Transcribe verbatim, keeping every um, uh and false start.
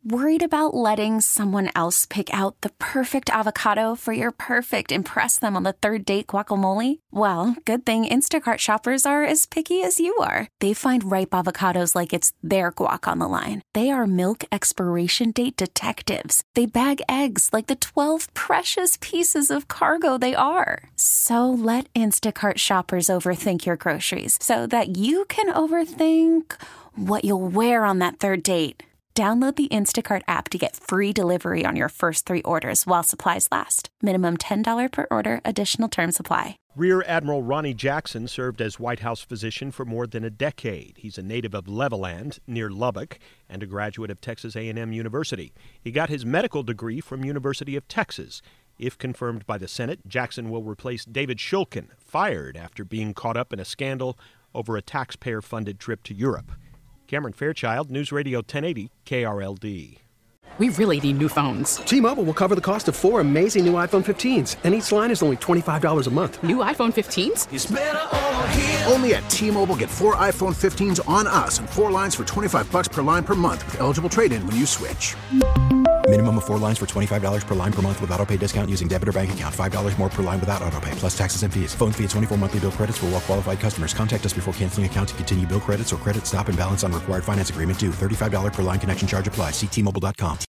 Worried about letting someone else pick out the perfect avocado for your perfect impress them on the third date guacamole? Well, good thing Instacart shoppers are as picky as you are. They find ripe avocados like it's their guac on the line. They are milk expiration date detectives. They bag eggs like the twelve precious pieces of cargo they are. So let Instacart shoppers overthink your groceries so that you can overthink what you'll wear on that third date. Download the Instacart app to get free delivery on your first three orders while supplies last. Minimum ten dollars per order. Additional terms apply. Rear Admiral Ronnie Jackson served as White House physician for more than a decade. He's a native of Levelland, near Lubbock, and a graduate of Texas A and M University. He got his medical degree from University of Texas. If confirmed by the Senate, Jackson will replace David Shulkin, fired after being caught up in a scandal over a taxpayer-funded trip to Europe. Cameron Fairchild, News Radio ten eighty, K R L D. We really need new phones. T-Mobile will cover the cost of four amazing new iPhone fifteens, and each line is only twenty-five dollars a month. New iPhone fifteens? It's better over here. Only at T-Mobile, get four iPhone fifteens on us and four lines for twenty-five dollars per line per month with eligible trade-in when you switch. Minimum of four lines for twenty-five dollars per line per month with autopay discount using debit or bank account. five dollars more per line without autopay, plus taxes and fees. Phone fee at twenty-four monthly bill credits for well-qualified customers. Contact us before canceling account to continue bill credits or credit stop and balance on required finance agreement due. thirty-five dollars per line connection charge applies. See T Mobile dot com.